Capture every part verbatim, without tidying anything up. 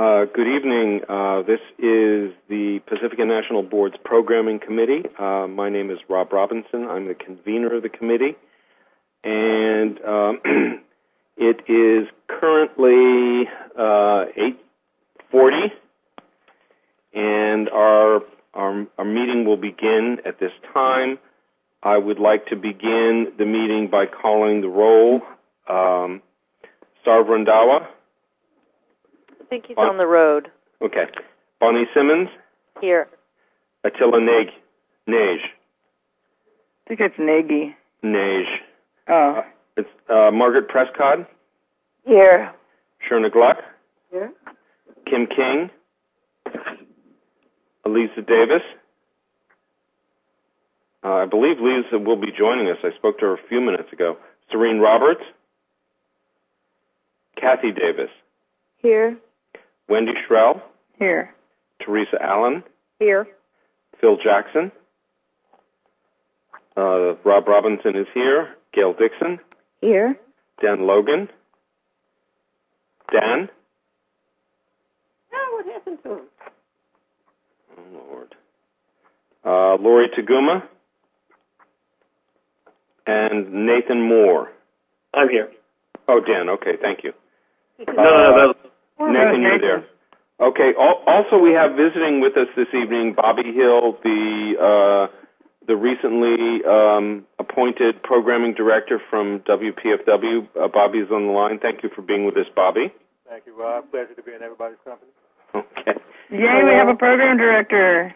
Uh, good evening. Uh, this is the Pacifica National Board's Programming Committee. Uh, my name is Rob Robinson. I'm the convener of the committee. And um, it is currently uh, eight forty, and our, our, our meeting will begin at this time. I would like to begin the meeting by calling the roll. Um, Star Vrandawa. I think he's bon- on the road. Okay. Bonnie Simmons? Here. Attila Neg. Nage. I think it's Nagy. Nage. Oh. Uh, it's uh, Margaret Prescott? Here. Sherna Gluck? Here. Kim King? Lisa Davis? Uh, I believe Lisa will be joining us. I spoke to her a few minutes ago. Serene Roberts? Kathy Davis? Here. Wendy Shrell? Here. Teresa Allen? Here. Phil Jackson? Uh, Rob Robinson is here. Gail Dixon? Here. Dan Logan? Dan? Oh, what happened to him? Oh, Lord. Uh, Lori Taguma? And Nathan Moore? I'm here. Oh, Dan, okay, thank you. No, no, no. Uh, Nathan, you're there. Okay, also we have visiting with us this evening Bobby Hill, the uh, the recently um, appointed programming director from W P F W. Uh, Bobby's on the line. Thank you for being with us, Bobby. Thank you, Rob. Pleasure to be in everybody's company. Okay. Yay, we have a program director.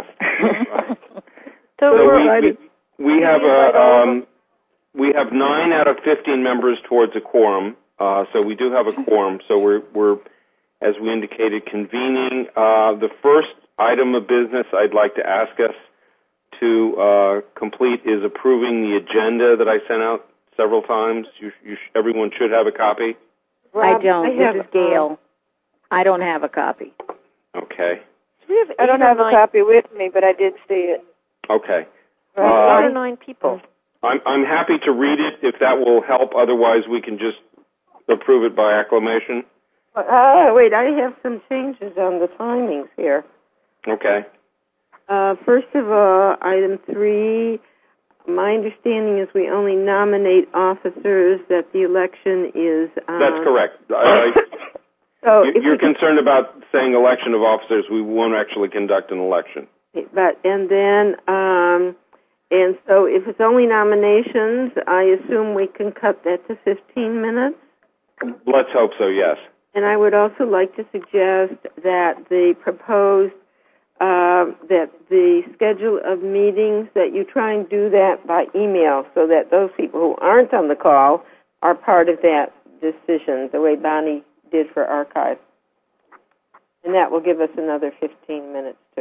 So, so we're we, we, we have a um, we have nine out of fifteen members towards a quorum. Uh, so we do have a quorum. So we're we're as we indicated, convening. Uh, the first item of business I'd like to ask us to uh, complete is approving the agenda that I sent out several times. You, you sh- everyone should have a copy. Rob, I don't. I have, this is Gail. I don't have a copy. Okay. I don't have a copy with me, but I did see it. Okay. Right. Uh, eight or nine people. I'm, I'm happy to read it if that will help. Otherwise, we can just approve it by acclamation. Uh, wait, I have some changes on the timings here. Okay. Uh, first of all, item three, my understanding is we only nominate officers, that the election is... Um, That's correct. I, so you, you're concerned about saying election of officers. We won't actually conduct an election. But And then, um, and so if it's only nominations, I assume we can cut that to fifteen minutes? Let's hope so, yes. And I would also like to suggest that the proposed, uh, that the schedule of meetings, that you try and do that by email so that those people who aren't on the call are part of that decision, the way Bonnie did for archive. And that will give us another fifteen minutes, too.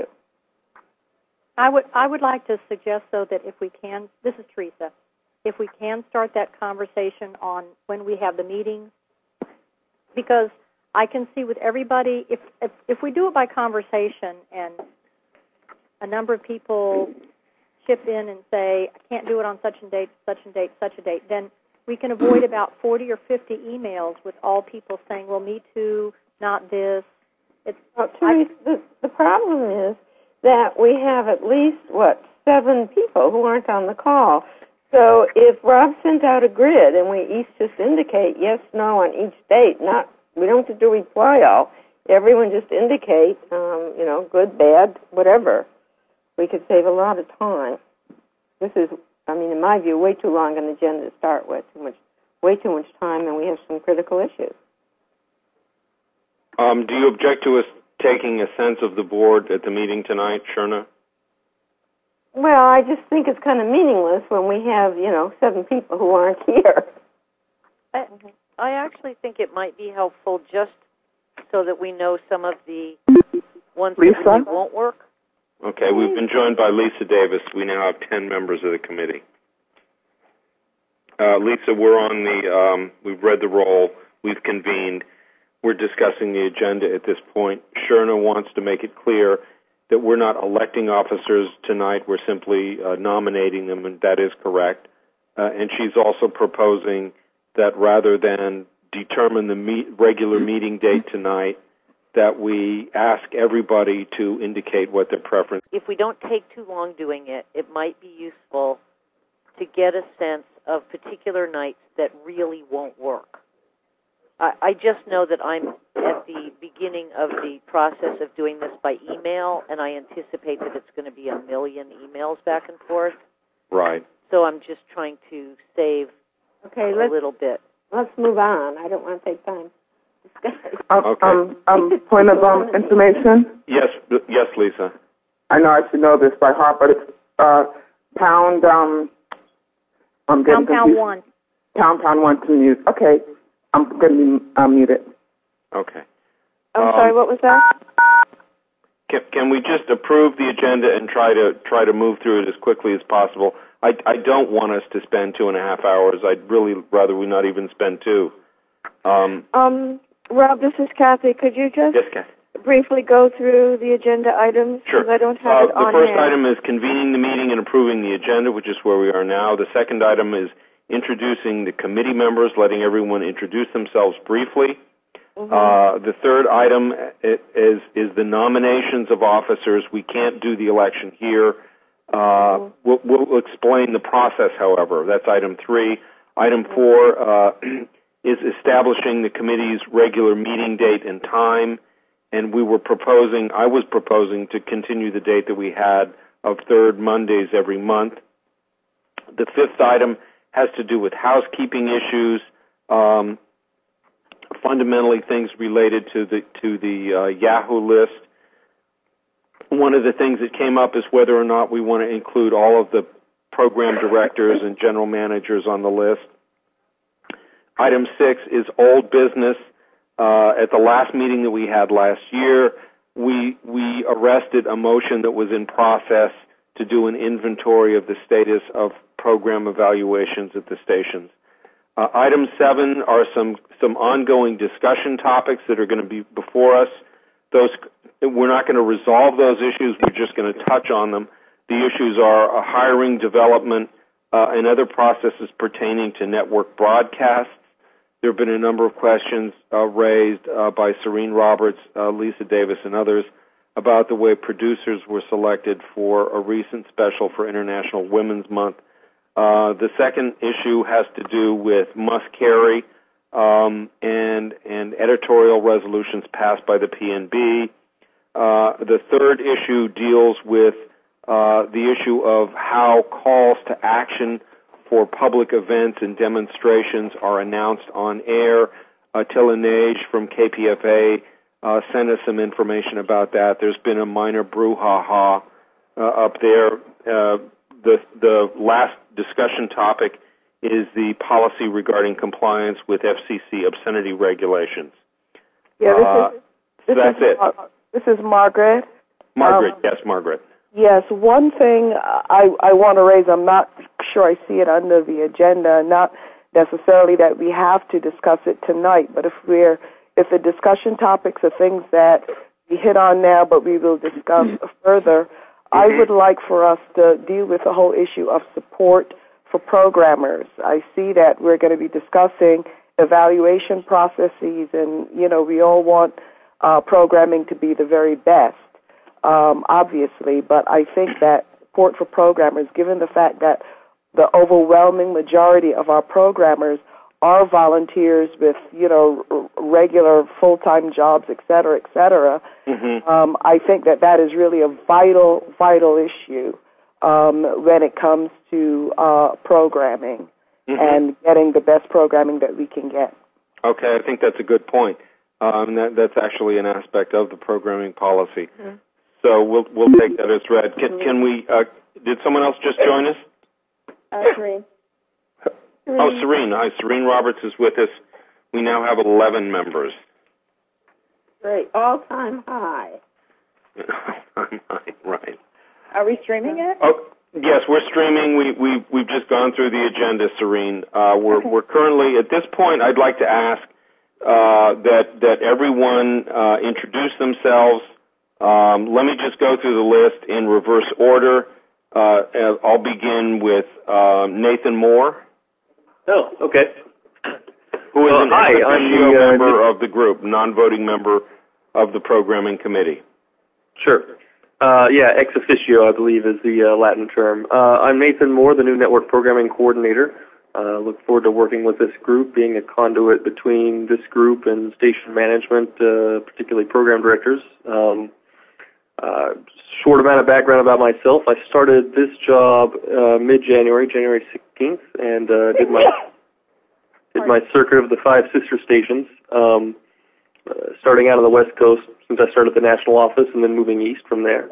I would, I would like to suggest, though, that if we can, this is Teresa, if we can start that conversation on when we have the meetings, because I can see with everybody, if, if if we do it by conversation and a number of people chip in and say, I can't do it on such a date, such a date, such a date, then we can avoid about forty or fifty emails with all people saying, well, me too, not this. It's, well, Teresa, the, the problem is that we have at least, what, seven people who aren't on the call. So if Rob sent out a grid and we each just indicate yes, no on each date, not we don't have to do reply all. Everyone just indicate, um, you know, good, bad, whatever. We could save a lot of time. This is, I mean, in my view, way too long an agenda to start with. Too much, way too much time, and we have some critical issues. Um, do you object to us taking a sense of the board at the meeting tonight, Sherna? Well, I just think it's kind of meaningless when we have, you know, seven people who aren't here. I, I actually think it might be helpful just so that we know some of the ones Lisa? that really won't work. Okay, we've been joined by Lisa Davis. We now have ten members of the committee. Uh, Lisa, we're on the, um, we've read the roll, we've convened, we're discussing the agenda at this point. Sherna wants to make it clear that we're not electing officers tonight, we're simply uh, nominating them, and that is correct. Uh, and she's also proposing that rather than determine the meet, regular meeting date tonight, that we ask everybody to indicate what their preference. If we don't take too long doing it, it might be useful to get a sense of particular nights that really won't work. I, I just know that I'm at the beginning of the process of doing this by email, and I anticipate that it's going to be a million emails back and forth. Right. So I'm just trying to save Okay, a let's little bit. let's move on. I don't want to take time. Um, Okay. um, um, point of um, information. Yes, yes, Lisa. I know I should know this by heart, but it's uh, pound. Um, I'm getting Pound pound confused. one. Pound pound one to mute. Okay, I'm going to be uh, muted. Okay. I'm Um, sorry, what was that? Can, can we just approve the agenda and try to try to move through it as quickly as possible? I, I don't want us to spend two and a half hours. I'd really rather we not even spend two. Um, Um, Rob, this is Kathy. Could you just yes, Kathy. briefly go through the agenda items? Sure. Because I don't Uh, have it the on first hand. item is convening the meeting and approving the agenda, which is where we are now. The second item is introducing the committee members, letting everyone introduce themselves briefly. Mm-hmm. Uh, the third item is is the nominations of officers. We can't do the election here. Uh, Mm-hmm. we'll, we'll explain the process, however. That's item three. Item four uh, is establishing the committee's regular meeting date and time. And we were proposing, I was proposing to continue the date that we had of third Mondays every month. The fifth item has to do with housekeeping issues. Um, fundamentally things related to the to the uh, Yahoo list. One of the things that came up is whether or not we want to include all of the program directors and general managers on the list. Item six is old business. Uh, at the last meeting that we had last year, we we arrested a motion that was in process to do an inventory of the status of program evaluations at the stations. Uh, item seven are some, some ongoing discussion topics that are going to be before us. Those, we're not going to resolve those issues. We're just going to touch on them. The issues are uh, hiring, development, uh, and other processes pertaining to network broadcasts. There have been a number of questions uh, raised uh, by Serene Roberts, uh, Lisa Davis, and others about the way producers were selected for a recent special for International Women's Month. Uh, the second issue has to do with must carry um, and and editorial resolutions passed by the P N B. Uh, the third issue deals with uh, the issue of how calls to action for public events and demonstrations are announced on air. Attila Nage from K P F A uh, sent us some information about that. There's been a minor brouhaha uh, up there. Uh, the the last discussion topic is the policy regarding compliance with F C C obscenity regulations. Yeah, this Uh, is this so that's is, it. Mar- this is Margaret. Margaret, Um, yes, Margaret. Yes, one thing I, I want to raise, I'm not sure I see it under the agenda, not necessarily that we have to discuss it tonight, but if we're, if the discussion topics are things that we hit on now but we will discuss further, I would like for us to deal with the whole issue of support for programmers. I see that we're going to be discussing evaluation processes and, you know, we all want uh, programming to be the very best. Um, obviously, but I think that support for programmers, given the fact that the overwhelming majority of our programmers are volunteers with, you know, r- regular full-time jobs, et cetera, et cetera, Mm-hmm. um, I think that that is really a vital, vital issue um, when it comes to uh, programming Mm-hmm. and getting the best programming that we can get. Okay, I think that's a good point. Um, that, that's actually an aspect of the programming policy. Mm-hmm. So we'll we'll take that as read. Can, can we? Uh, did someone else just join us? Uh, Serene. Oh, Serene. Hi, Serene Roberts is with us. We now have eleven members. Great. All-time high. Right. Are we streaming it? Oh, yes, we're streaming. We we we've just gone through the agenda, Serene. Uh, we're Okay. we're currently at this point. I'd like to ask uh, that that everyone uh, introduce themselves. Um, let me just go through the list in reverse order. Uh, I'll begin with uh, Nathan Moore, Oh, okay. who is Well, an hi, ex I'm officio the, uh, member of the group, non-voting member of the programming committee? Sure. Uh, yeah, ex officio, I believe, is the uh, Latin term. Uh, I'm Nathan Moore, the new network programming coordinator. Uh, look forward to working with this group, being a conduit between this group and station management, uh, particularly program directors. Um, uh, short amount of background about myself. I started this job uh, mid-January, January sixteenth, and uh, did my did my circuit of the five sister stations, um, uh, starting out on the West Coast since I started at the national office and then moving east from there.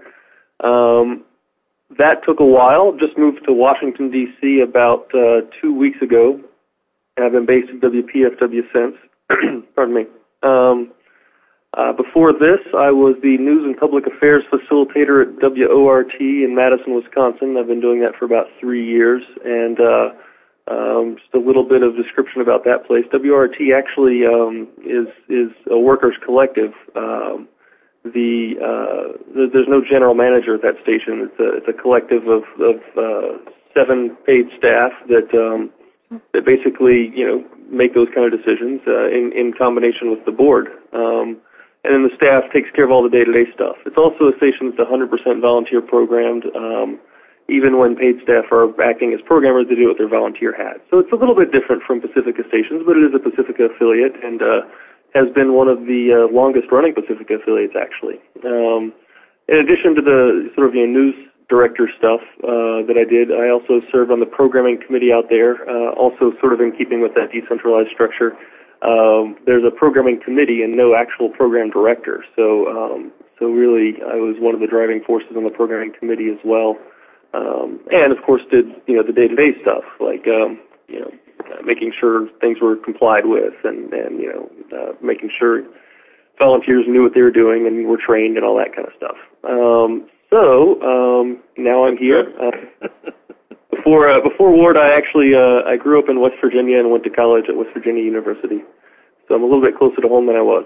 Um, That took a while. Just moved to Washington, D C about uh, two weeks ago, and I've been based at W P F W since. Pardon me. Um, uh, before this, I was the News and Public Affairs Facilitator at W O R T in Madison, Wisconsin. I've been doing that for about three years, and uh, um, just a little bit of description about that place. W O R T actually um, is is a workers' collective. Um, The uh, there's no general manager at that station. It's a it's a collective of of uh, seven paid staff that um, that basically you know make those kind of decisions uh, in in combination with the board. Um, and then the staff takes care of all the day-to-day stuff. It's also a station that's one hundred percent volunteer programmed. Um, even when paid staff are acting as programmers, they do it with their volunteer hat. So it's a little bit different from Pacifica stations, but it is a Pacifica affiliate, and uh, has been one of the uh, longest-running Pacifica affiliates, actually. Um, in addition to the sort of you know, news director stuff uh, that I did, I also served on the programming committee out there, uh, also sort of in keeping with that decentralized structure. Um, there's a programming committee and no actual program director, so um, so really I was one of the driving forces on the programming committee as well, um, and of course did you know the day-to-day stuff like um, you know. Uh, making sure things were complied with, and, and you know, uh, making sure volunteers knew what they were doing and were trained and all that kind of stuff. Um, so um, now I'm here. Uh, before uh, before Ward, I actually uh, I grew up in West Virginia and went to college at West Virginia University, so I'm a little bit closer to home than I was.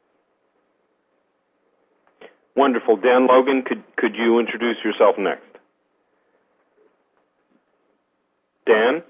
Wonderful, Dan Logan. Could could you introduce yourself next? Dan.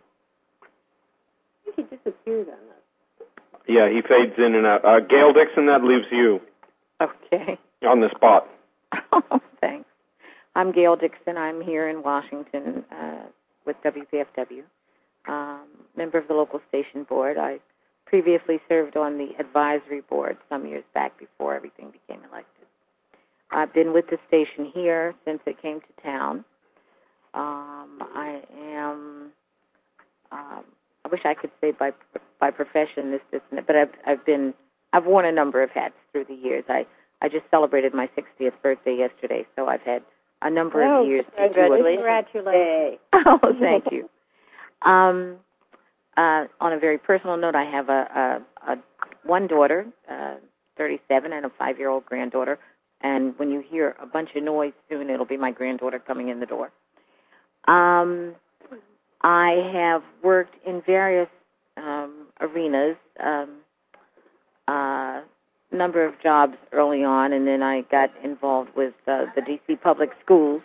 He disappeared on us. Yeah, he fades in and out. Uh, Gail Dixon, that leaves you. Okay. On the spot. Oh, thanks. I'm Gail Dixon. I'm here in Washington uh, with W P F W, um, member of the local station board. I previously served on the advisory board some years back before everything became elected. I've been with the station here since it came to town. Um, I am... Um, I wish I could say by by profession this, this, and that, but I've I've been I've worn a number of hats through the years. I, I just celebrated my sixtieth birthday yesterday, so I've had a number oh, of years to do it. Congratulations! Oh, thank you. Um, uh, on a very personal note, I have a, a, a one daughter, uh, thirty-seven, and a five-year-old granddaughter. And when you hear a bunch of noise soon, it'll be my granddaughter coming in the door. Um. I have worked in various um, arenas, um, uh, number of jobs early on, and then I got involved with uh, the D C Public Schools.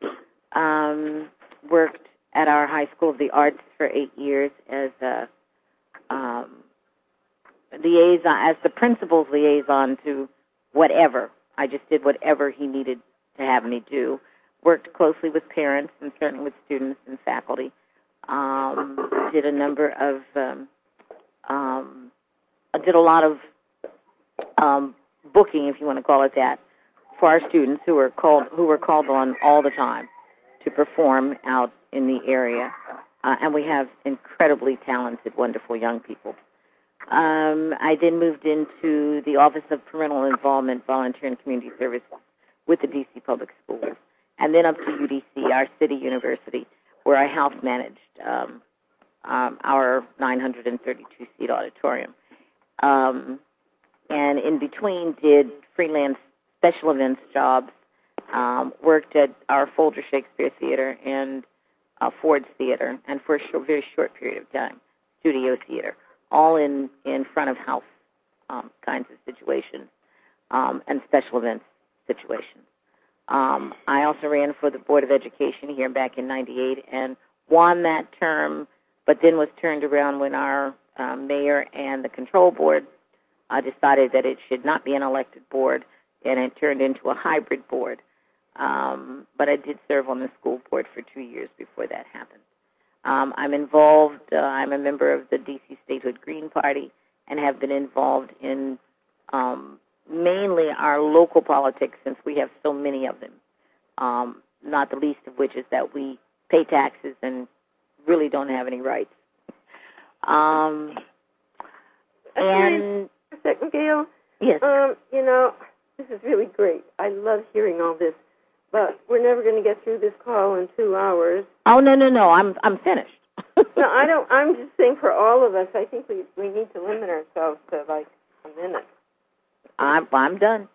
Um, worked at our High School of the Arts for eight years as a um, liaison, as the principal's liaison to whatever. I just did whatever he needed to have me do. Worked closely with parents and certainly with students and faculty. Um, did a number of, um, um, I did a lot of um, booking, if you want to call it that, for our students who were called who were called on all the time to perform out in the area, uh, and we have incredibly talented, wonderful young people. Um, I then moved into the Office of Parental Involvement, Volunteer and Community Service with the D C Public Schools, and then up to U D C, our city university, where I house managed um, um, our nine hundred thirty-two seat auditorium. Um, and in between did freelance special events jobs, um, worked at our Folger Shakespeare Theater and uh, Ford's Theater, and for a short, very short period of time, studio theater, all in, in front of house um, kinds of situations um, and special events situations. Um, I also ran for the Board of Education here back in ninety-eight and won that term, but then was turned around when our um, mayor and the control board uh, decided that it should not be an elected board, and it turned into a hybrid board. Um, but I did serve on the school board for two years before that happened. Um, I'm involved, uh, I'm a member of the D C Statehood Green Party and have been involved in um, mainly our local politics since we have so many of them, um, not the least of which is that we pay taxes and really don't have any rights. Um, and a second, Gail. Yes. Um, you know, this is really great. I love hearing all this, but we're never going to get through this call in two hours. Oh no, no, no! I'm I'm finished. No, I don't. I'm just saying for all of us, I think we we need to limit ourselves to like a minute. I'm I'm done.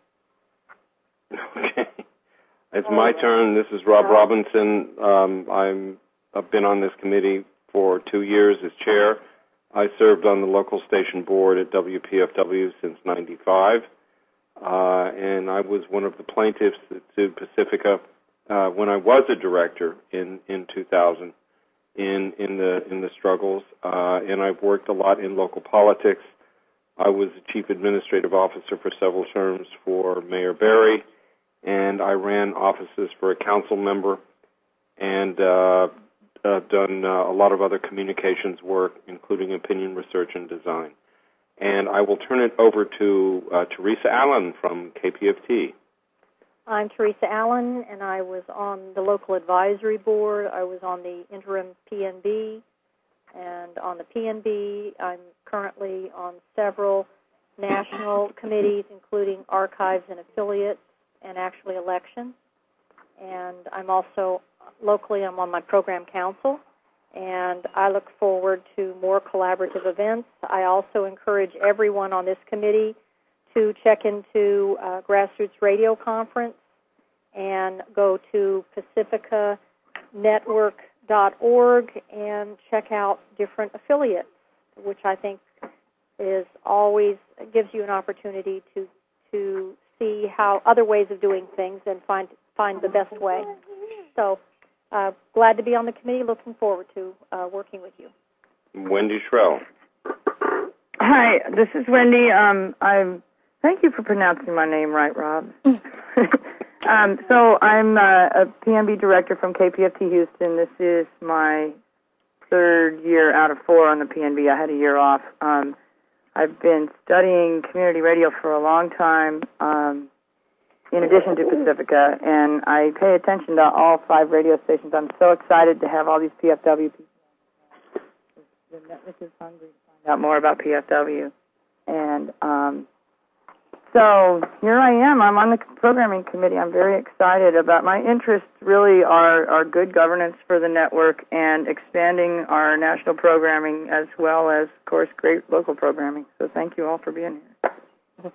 Okay, it's my turn. This is Rob Robinson. Um, I'm I've been on this committee for two years as chair. I served on the local station board at W P F W since ninety-five, uh, and I was one of the plaintiffs that sued Pacifica uh, when I was a director in, in two thousand in in the in the struggles. Uh, and I've worked a lot in local politics. I was the chief administrative officer for several terms for Mayor Berry, and I ran offices for a council member, and uh, I've done uh, a lot of other communications work, including opinion research and design. And I will turn it over to uh, Teresa Allen from K P F T. I'm Teresa Allen, and I was on the local advisory board. I was on the interim P N B, and on the P N B, I'm currently on several national committees, including archives and affiliates, and actually elections. And I'm also locally, I'm on my program council, and I look forward to more collaborative events. I also encourage everyone on this committee to check into uh, Grassroots Radio Conference and go to pacifica network dot org and check out different affiliates, which I think is always gives you an opportunity to to see how other ways of doing things and find find the best way. So uh, glad to be on the committee. Looking forward to uh, working with you. Wendy Shrell. Hi, this is Wendy. Um, I'm. Thank you for pronouncing my name right, Rob. um, so I'm uh, a P N B director from K P F T Houston. This is my third year out of four on the P N B. I had a year off. Um, I've been studying community radio for a long time, um, in addition to Pacifica, and I pay attention to all five radio stations. I'm so excited to have all these P F W people. The network is hungry to find out more about P F W. And um, so here I am. I'm on the programming committee. I'm very excited about my interests really are, are good governance for the network and expanding our national programming as well as, of course, great local programming. So thank you all for being here.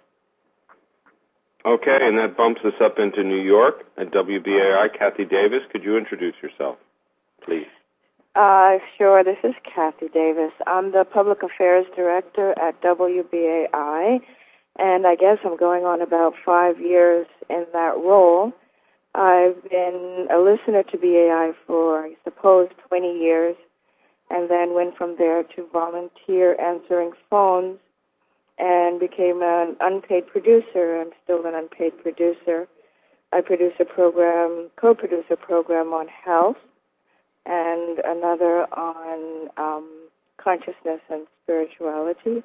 Okay, and that bumps us up into New York at W B A I. Kathy Davis, could you introduce yourself, please? Uh, sure. This is Kathy Davis. I'm the Public Affairs Director at W B A I, and I guess I'm going on about five years in that role. I've been a listener to B A I for, I suppose, twenty years, and then went from there to volunteer answering phones and became an unpaid producer. I'm still an unpaid producer. I produce a program, co-produce a program on health, and another on um, consciousness and spirituality.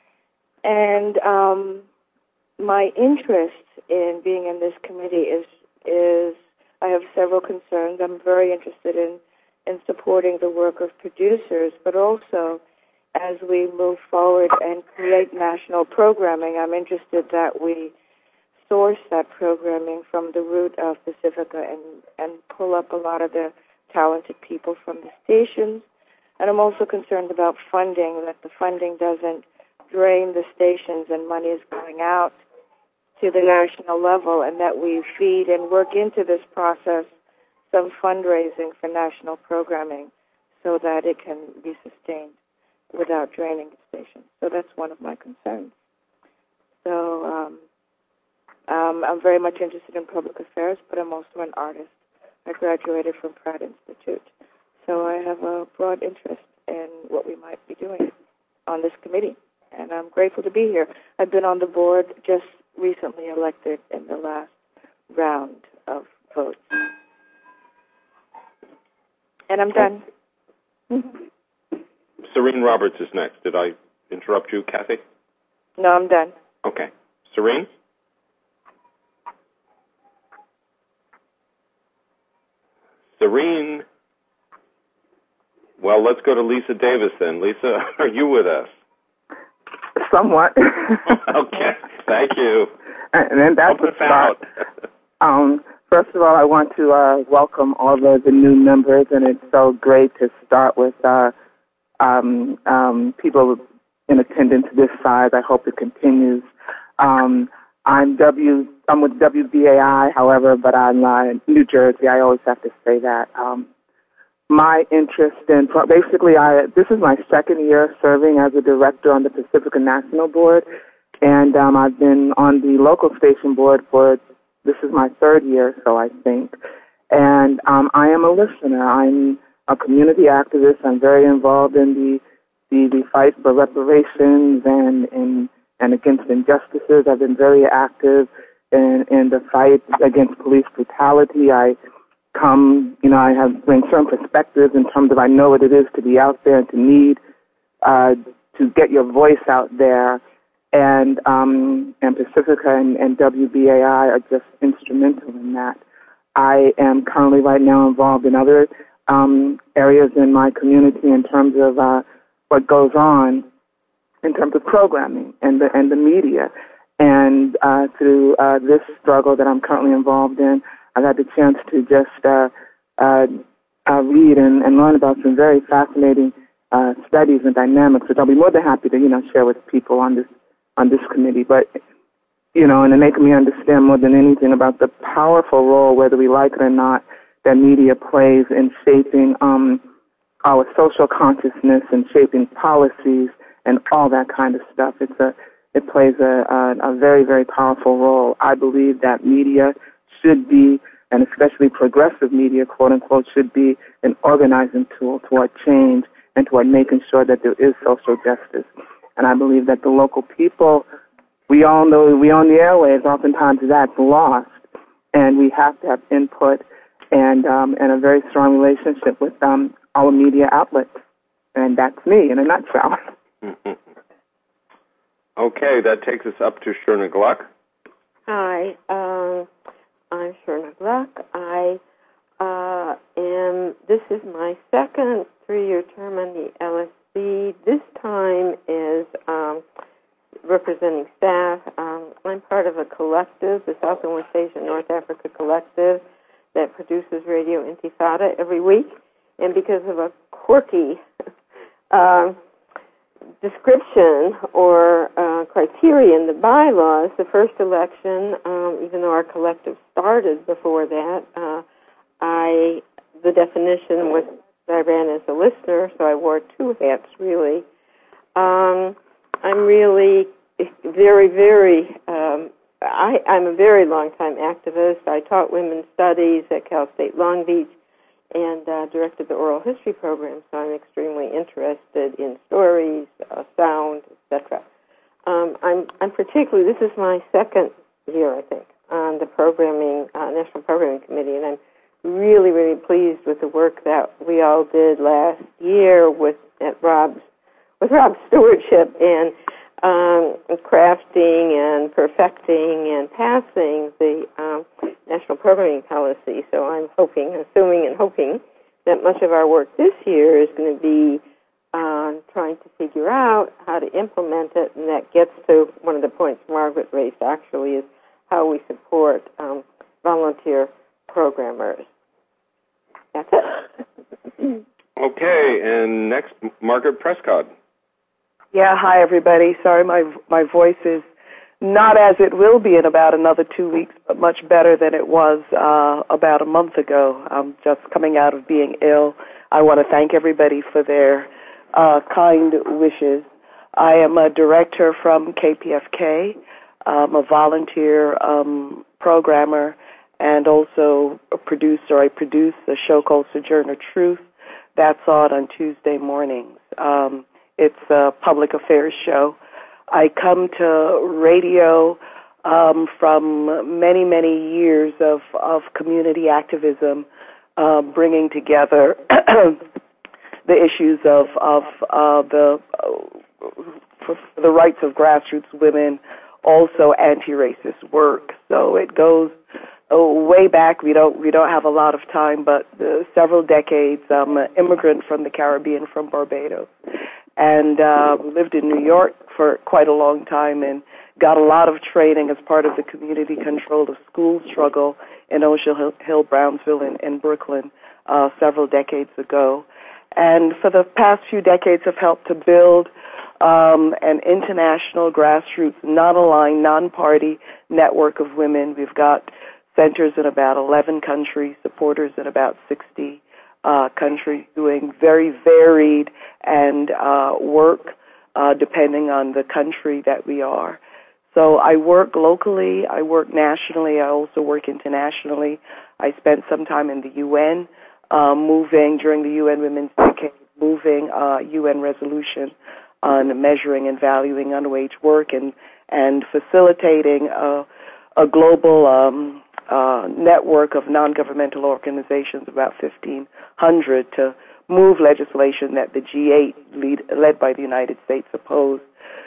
And um, my interest in being in this committee is, is I have several concerns. I'm very interested in, in supporting the work of producers, but also as we move forward and create national programming, I'm interested that we source that programming from the root of Pacifica and, and pull up a lot of the talented people from the stations. And I'm also concerned about funding, that the funding doesn't drain the stations and money is going out to the national level, and that we feed and work into this process some fundraising for national programming so that it can be sustained without draining the station. So that's one of my concerns. So um, um, I'm very much interested in public affairs, but I'm also an artist. I graduated from Pratt Institute. So I have a broad interest in what we might be doing on this committee. and I'm grateful to be here. I've been on the board, just recently elected in the last round of votes. And I'm done. Serene Roberts is next. Did I interrupt you, Kathy? No, I'm done. Okay. Serene? Serene? Well, let's go to Lisa Davis then. Lisa, are you with us? Somewhat. Okay. Thank you. And then that's Help us out. Um, first of all, I want to uh, welcome all of the new members, and it's so great to start with uh, um, um, people in attendance this size. I hope it continues. Um, I'm W. I'm with W B A I, however, but I'm uh, in New Jersey. I always have to say that. Um, my interest in basically, I this is my second year serving as a director on the Pacifica National Board, and um, I've been on the local station board for this is my third year, so I think. And um, I am a listener. I'm a community activist. I'm very involved in the the, the fight for reparations and, and and against injustices. I've been very active in, in the fight against police brutality. I come, you know, I have bring certain perspectives in terms of I know what it is to be out there and to need uh, to get your voice out there. And um, and Pacifica and, and W B A I are just instrumental in that. I am currently right now involved in other um, areas in my community in terms of uh, what goes on in terms of programming and the and the media. And uh, through uh, this struggle that I'm currently involved in, I've had the chance to just uh, uh, uh, read and, and learn about some very fascinating uh, studies and dynamics, which I'll be more than happy to, you know, share with people on this on this committee. But, you know, and it making me understand more than anything about the powerful role, whether we like it or not, that media plays in shaping um, our social consciousness and shaping policies and all that kind of stuff. It's a it plays a, a, a very, very powerful role. I believe that media should be, and especially progressive media, quote unquote, should be an organizing tool toward change and toward making sure that there is social justice. And I believe that the local people, we all know, we own the airwaves, oftentimes that's lost, and we have to have input and um, and a very strong relationship with um, our media outlets. And that's me in a nutshell. Mm-hmm. Okay, that takes us up to Shurna Gluck. Hi, um, I'm Shurna Gluck. I uh, am, this is my second three-year term on the L S C. This time is um, representing staff. Um, I'm part of a collective, the South and West Asia North Africa Collective, that produces Radio Intifada every week. And because of a quirky uh, description or uh, criteria in the bylaws, the first election, um, even though our collective started before that, uh, I the definition was I ran as a listener, so I wore two hats, really. Um, I'm really very, very, um, I, I'm a very long-time activist. I taught women's studies at Cal State Long Beach and uh, directed the oral history program, so I'm extremely interested in stories, uh, sound, et cetera. Um, I'm, I'm particularly, this is my second year, I think, on the programming, uh, National Programming Committee, and I'm really, really pleased with the work that we all did last year with at Rob's, with Rob's stewardship and um, crafting and perfecting and passing the um, National Programming Policy. So I'm hoping, assuming and hoping that much of our work this year is going to be uh, trying to figure out how to implement it, and that gets to one of the points Margaret raised, actually, is how we support um, volunteer programmers. That's it. Okay, and next, Margaret Prescott. Yeah, hi everybody. Sorry, my my voice is not as it will be in about another two weeks, but much better than it was uh, about a month ago. I'm just coming out of being ill. I want to thank everybody for their uh, kind wishes. I am a director from K P F K. I'm a volunteer um, programmer and also a producer. I produce a show called Sojourner Truth. That's on on Tuesday mornings. Um, it's a public affairs show I come to radio um, from many, many years of, of community activism, uh, bringing together the issues of, of uh, the uh, for the rights of grassroots women, also anti-racist work. So it goes oh, way back. We don't we don't have a lot of time, but uh, several decades. I'm an immigrant from the Caribbean, from Barbados, and uh, lived in New York for quite a long time, and got a lot of training as part of the community control of school struggle in Ocean Hill, Hill Brownsville, and in Brooklyn uh, several decades ago. And for the past few decades, have helped to build um, an international grassroots, non-aligned, non-party network of women. We've got centers in about eleven countries, supporters in about sixty uh, countries, doing very varied and uh, work uh, depending on the country that we are. So I work locally, I work nationally, I also work internationally. I spent some time in the U N, uh, moving during the U N Women's Decade, moving uh, U N resolution on measuring and valuing underwage work, and, and facilitating a, a global um, uh, network of non-governmental organizations, about fifteen hundred, to move legislation that the G eight, lead, led by the United States, opposed.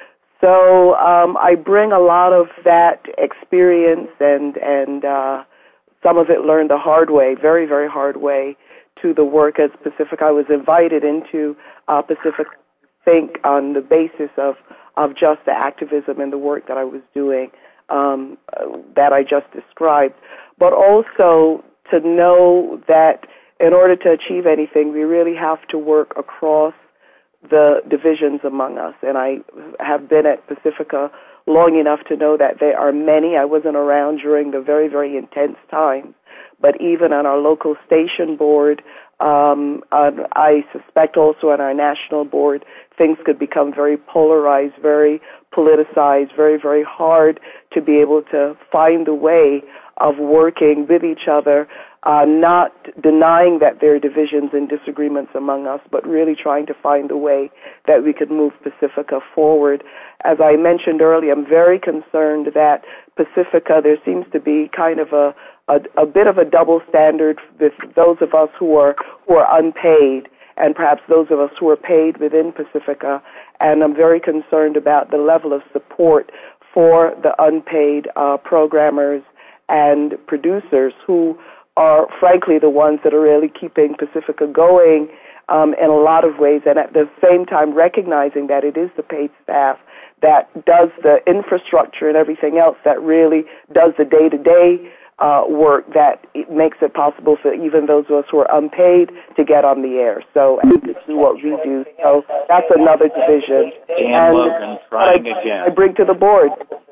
So um, I bring a lot of that experience and and uh, some of it learned the hard way, very, very hard way, to the work at Pacifica. I was invited into uh, Pacifica Think on the basis of, of just the activism and the work that I was doing um, that I just described, but also to know that in order to achieve anything, we really have to work across the divisions among us. And I have been at Pacifica long enough to know that there are many. I wasn't around during the very, very intense times, but even on our local station board, um, on, I suspect also on our national board, things could become very polarized, very politicized, very, very hard to be able to find a way of working with each other, Uh, not denying that there are divisions and disagreements among us, but really trying to find a way that we could move Pacifica forward. As I mentioned earlier, I'm very concerned that Pacifica, there seems to be kind of a, a, a bit of a double standard with those of us who are, who are unpaid and perhaps those of us who are paid within Pacifica. And I'm very concerned about the level of support for the unpaid uh, programmers and producers who are frankly the ones that are really keeping Pacifica going um, in a lot of ways, and at the same time recognizing that it is the paid staff that does the infrastructure and everything else that really does the day-to-day uh, work that it makes it possible for even those of us who are unpaid to get on the air, so and to do what we do. So that's another division. Dan Logan, trying I, again. I bring to the board.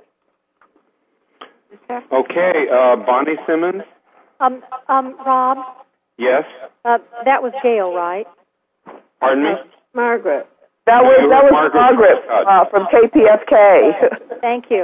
Okay, uh, Bonnie Simmons? Um, um, Rob? Yes? Uh, that was Gail, right? Pardon me? Margaret. That was, You that were was Margaret Margaret uh, from K P F K. Thank you.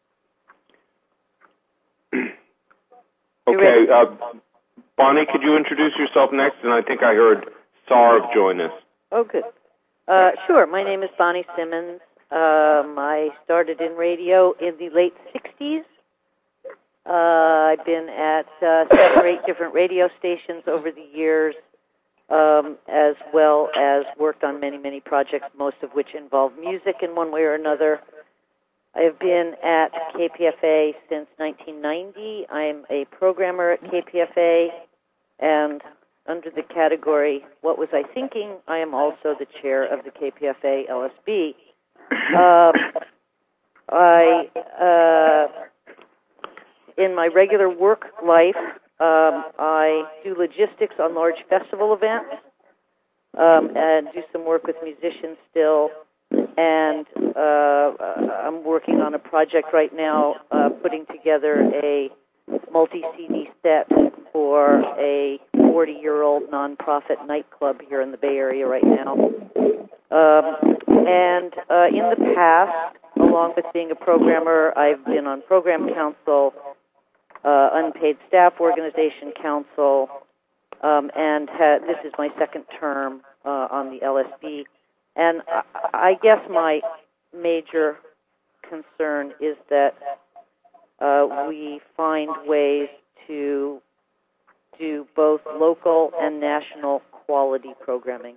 Okay, uh, Bonnie, could you introduce yourself next? And I think I heard Sarv join us. Oh, good. Uh, sure. My name is Bonnie Simmons. Um, I started in radio in the late sixties. Uh, I've been at uh, seven or eight different radio stations over the years, um, as well as worked on many, many projects, most of which involve music in one way or another. I have been at K P F A since nineteen ninety. I am a programmer at K P F A, and under the category, What Was I Thinking?, I am also the chair of the K P F A L S B. Um, I... Uh, In my regular work life, um, I do logistics on large festival events um, and do some work with musicians still. And uh, I'm working on a project right now uh, putting together a multi-C D set for a forty-year-old nonprofit nightclub here in the Bay Area right now. Um, and uh, in the past, along with being a programmer, I've been on program council, Uh, unpaid staff organization council, um, and ha- this is my second term uh, on the L S B. And I, I guess my major concern is that uh, we find ways to do both local and national quality programming.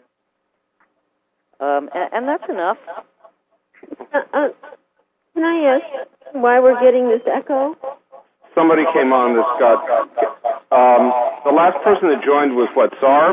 Um, and, and that's enough. Uh, uh, can I ask why we're getting this echo? Somebody came on this got, um, the last person that joined was what, Zarv?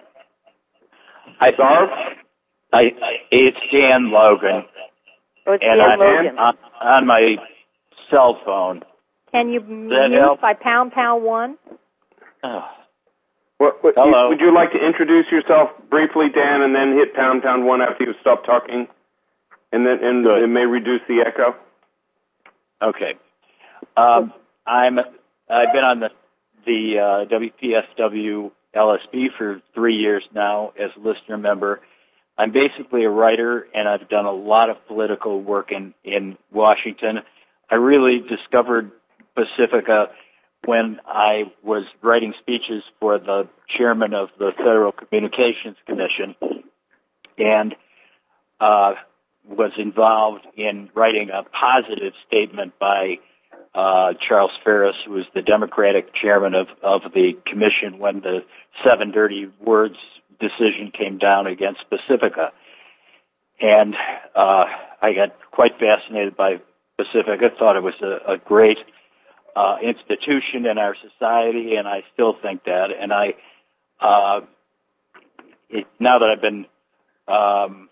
I, Zarv? I, it's Dan Logan. Oh, it's and Dan I, Logan. On, on my cell phone. Can you that mute help? by pound pound one? Oh. What, what, Hello. you, would you like to introduce yourself briefly, Dan, and then hit pound pound one after you stop talking? And then and Good. it may reduce the echo? Okay. Um, I'm, I've been on the, the uh, W P S W L S B for three years now as a listener member. I'm basically a writer, and I've done a lot of political work in, in Washington. I really discovered Pacifica when I was writing speeches for the chairman of the Federal Communications Commission, and uh, was involved in writing a positive statement by uh, Charles Ferris, who was the Democratic chairman of, of the commission when the seven dirty words decision came down against Pacifica. And uh, I got quite fascinated by Pacifica, thought it was a, a great uh, institution in our society, and I still think that. And I, uh, it, now that I've been um,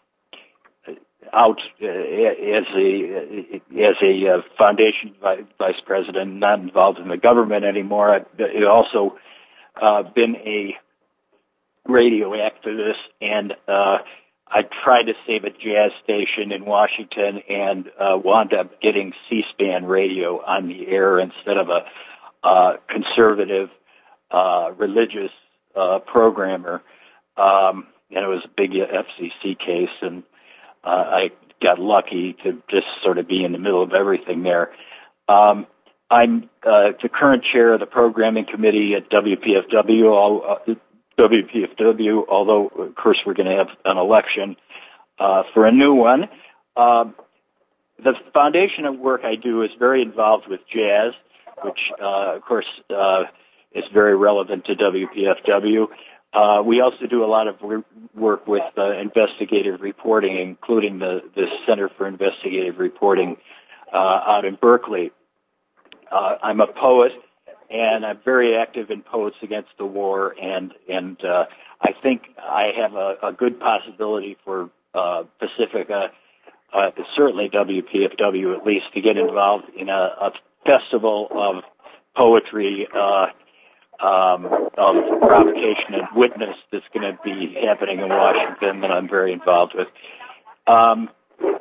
out uh, as a as a uh, foundation vice president, not involved in the government anymore, I've also uh, been a radio activist, and uh, I tried to save a jazz station in Washington and uh, wound up getting C-SPAN radio on the air instead of a uh, conservative, uh, religious uh, programmer. Um, and it was a big F C C case, and uh, I got lucky to just sort of be in the middle of everything there. Um, I'm uh, the current chair of the programming committee at W P F W. All, uh, W P F W, although, of course, we're going to have an election uh, for a new one. Uh, the foundation of work I do is very involved with jazz, which, uh, of course, uh, is very relevant to W P F W. Uh, we also do a lot of work with uh, investigative reporting, including the, the Center for Investigative Reporting uh, out in Berkeley. Uh, I'm a poet, and I'm very active in Poets Against the War, and and uh, I think I have a, a good possibility for uh, Pacifica, uh, certainly W P F W at least, to get involved in a, a festival of poetry uh, um, of provocation and witness that's going to be happening in Washington that I'm very involved with. Um,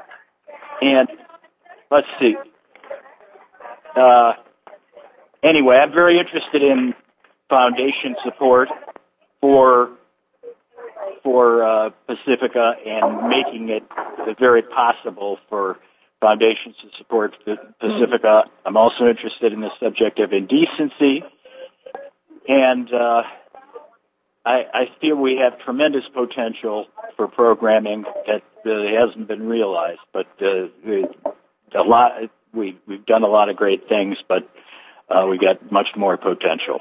and let's see. Uh, Anyway, I'm very interested in foundation support for for uh, Pacifica and making it very possible for foundations to support Pacifica. I'm also interested in the subject of indecency, and uh, I, I feel we have tremendous potential for programming that uh, hasn't been realized. But uh, a lot, we, we've done a lot of great things, but Uh, we got much more potential.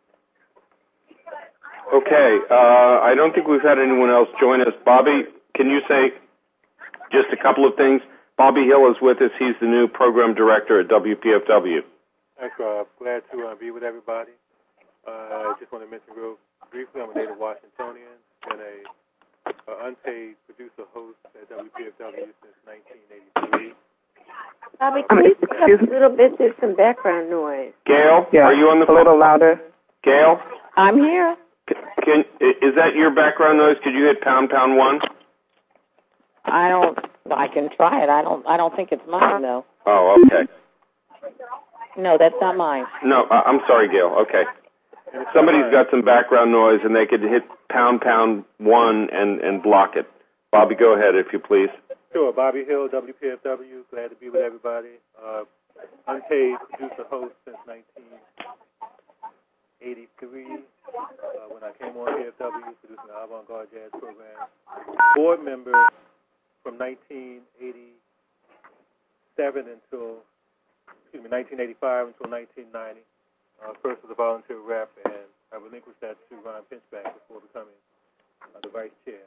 Okay. Uh, I don't think we've had anyone else join us. Bobby, can you say just a couple of things? Bobby Hill is with us. He's the new program director at W P F W. Thanks, Rob. Glad to uh, be with everybody. I uh, just want to mention real briefly, I'm a native Washingtonian and a, a unpaid producer host at W P F W since nineteen eighty-three. Bobby, please pick up a little bit. There's some background noise. Gail, yeah, are you on the phone? A little louder. Gail? I'm here. Can, is that your background noise? Could you hit pound pound one? I don't. I can try it. I don't. I don't think it's mine though. Oh, okay. No, that's not mine. No, I'm sorry, Gail. Okay. Somebody's got some background noise, and they could hit pound pound one and and block it. Bobby, go ahead if you please. Sure. Bobby Hill, W P F W. Glad to be with everybody. Uh, unpaid producer host since nineteen eighty-three. Uh, when I came on P F W, producing the avant-garde jazz program. Board member from nineteen eighty-seven until, excuse me, nineteen eighty-five until nineteen ninety. Uh, first as a volunteer rep, and I relinquished that to Ron Pinchback before becoming uh, the vice chair.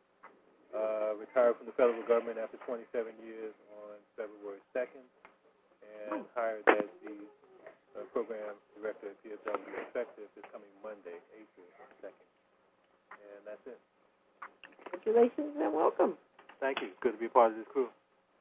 Uh, retired from the federal government after twenty-seven years on February second, and hired as the uh, program director at P F W effective this coming Monday, April second. And that's it. Congratulations and welcome. Thank you. Good to be part of this crew.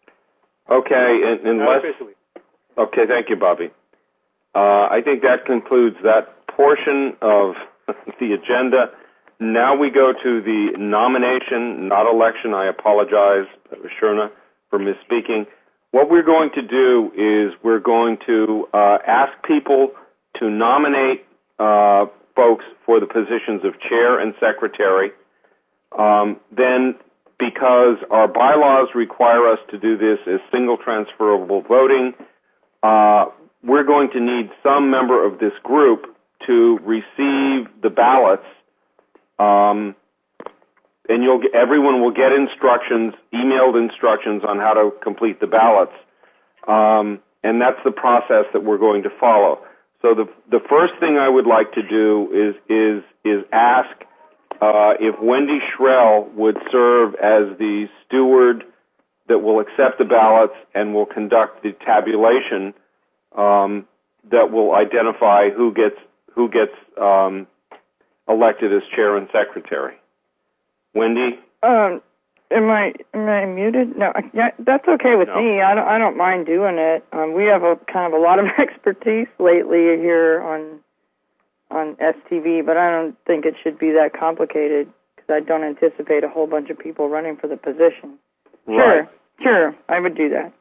Okay, and, and Not let's, officially. okay, thank you, Bobby. Uh, I think that concludes that portion of the agenda. Now we go to the nomination, not election. I apologize, Sherna, for misspeaking. What we're going to do is we're going to uh, ask people to nominate uh, folks for the positions of chair and secretary. Um, then, because our bylaws require us to do this as single transferable voting, uh, we're going to need some member of this group to receive the ballots. Um, and you'll get, everyone will get instructions, emailed instructions on how to complete the ballots. Um, and that's the process that we're going to follow. So the the first thing I would like to do is is is ask uh, if Wendy Shrell would serve as the steward that will accept the ballots and will conduct the tabulation um, that will identify who gets who gets um, elected as chair and secretary. Wendy? Um, am I am I muted? No, yeah, that's okay with No. me. I don't I don't mind doing it. Um, we have a kind of a lot of expertise lately here on on S T V, but I don't think it should be that complicated because I don't anticipate a whole bunch of people running for the position. Right. Sure, sure, I would do that.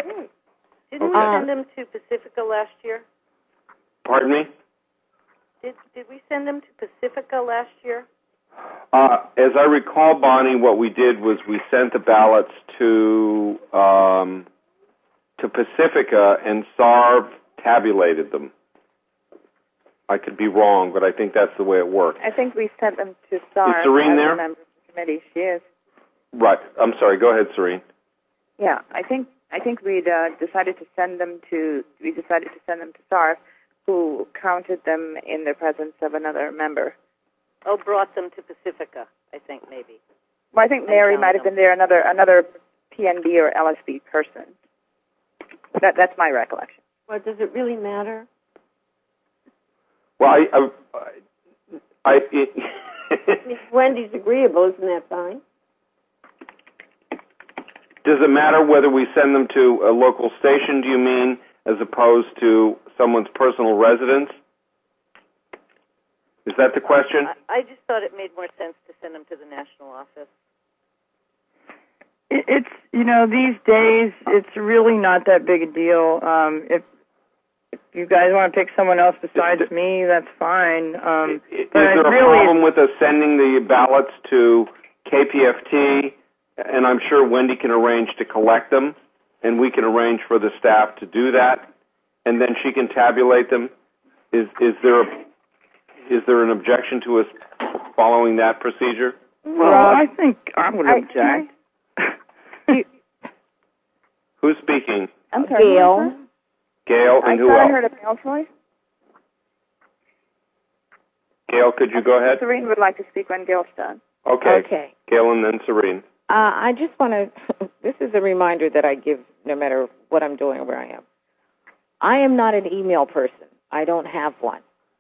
Didn't Okay. we send them to Pacifica last year? Pardon me? Did Did we send them to Pacifica last year? Uh, as I recall, Bonnie, what we did was we sent the ballots to um, to Pacifica, and S A R V tabulated them. I could be wrong, but I think that's the way it worked. I think we sent them to S A R Is Serene as there? a member of the committee. She is. Right. I'm sorry. Go ahead, Serene. Yeah, I think I think we'd uh, decided to send them to we decided to send them to S A R V, who counted them in the presence of another member. Oh, brought them to Pacifica, I think, maybe. Well, I think And Mary counted might have them. been there, another another P N B or L S B person. That that's my recollection. Well, does it really matter? Well, I, I, I it, If Wendy's agreeable, isn't that fine? does it matter whether we send them to a local station, do you mean, as opposed to someone's personal residence? Is that the question? I, I just thought it made more sense to send them to the national office. It, it's you know these days it's really not that big a deal. Um, if if you guys want to pick someone else besides me, that's fine. Um, Is but there a really, problem with us sending the ballots to K P F T? And I'm sure Wendy can arrange to collect them, and we can arrange for the staff to do that, and then she can tabulate them. Is is there a, is there an objection to us following that procedure? well, I think I would I- object. Who's speaking? I'm sorry. Gail. Gail, I and who thought I else? heard a Gail's voice. Gail, could you go ahead? Serene would like to speak when Gail's done. Okay. Okay. Gail and then Serene. Uh, I just want to, this is a reminder that I give no matter what I'm doing or where I am. I am not an email person. I don't have one.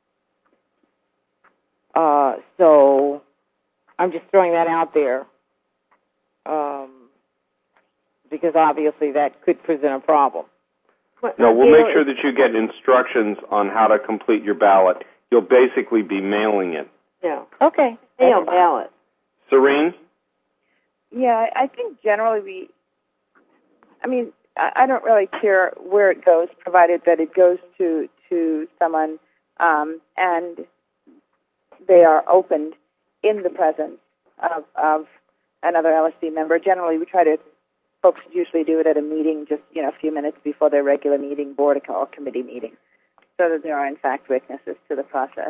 Uh, so I'm just throwing that out there um, because obviously that could present a problem. What, No, we'll Gail, make sure that you get instructions on how to complete your ballot. You'll basically be mailing it. Yeah. Okay. Mail ballot. Serene? Yeah, I think generally we, I mean, I, I don't really care where it goes, provided that it goes to, to someone um, and they are opened in the presence of, of another L S D member. Generally, we try to, folks usually do it at a meeting just, you know, a few minutes before their regular meeting, board or committee meeting, so that there are, in fact, witnesses to the process.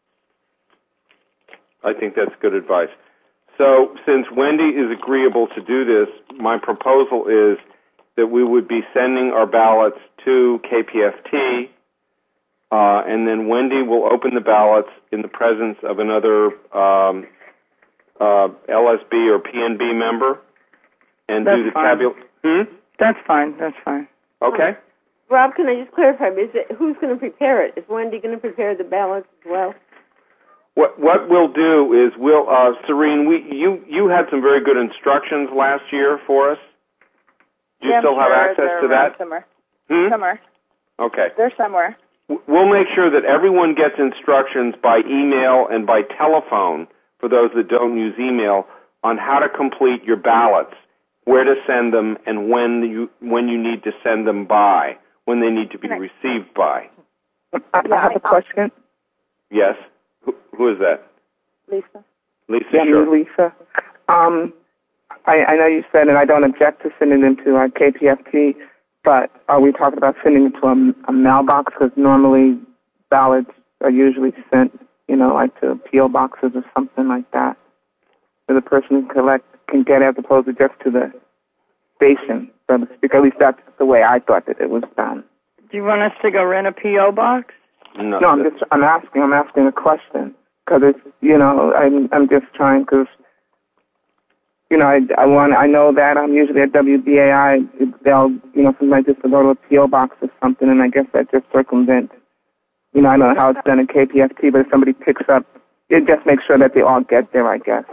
I think that's good advice. So since Wendy is agreeable to do this, my proposal is that we would be sending our ballots to K P F T, uh, and then Wendy will open the ballots in the presence of another um, uh, L S B or P N B member, and That's do the fine. tabul. Hmm? That's fine. That's fine. Okay. Rob, can I just clarify? Is it, who's going to prepare it? Is Wendy going to prepare the ballots as well? What what we'll do is we'll uh, Serene, we you you had some very good instructions last year for us. Do you yeah, still I'm have sure access they're to around that? Somewhere. Hmm? Somewhere. Okay. They're somewhere. W- We'll make sure that everyone gets instructions by email and by telephone, for those that don't use email, on how to complete your ballots, where to send them, and when you when you need to send them by, when they need to be received by. I, I have a question. Yes? Who, who is that? Lisa. Lisa, Yeah, sure. Lisa. Um, I, I know you said, and I don't object to sending them to our K P F T, but are we talking about sending it to a, a mailbox? Because normally ballots are usually sent, you know, like to P O boxes or something like that, so the person can collect can get it, as opposed to just to the station, so to speak. At least that's the way I thought that it was done. Do you want us to go rent a P O box? No, no I'm just I'm asking I'm asking a question because it's you know I'm I'm just trying because. You know, I, I want. I know that I'm usually at W B A I. They'll, you know, sometimes just to go to a P O box or something, and I guess that just circumvents. You know, I don't know how it's done at K P F T, but if somebody picks up, it just makes sure that they all get there, I guess.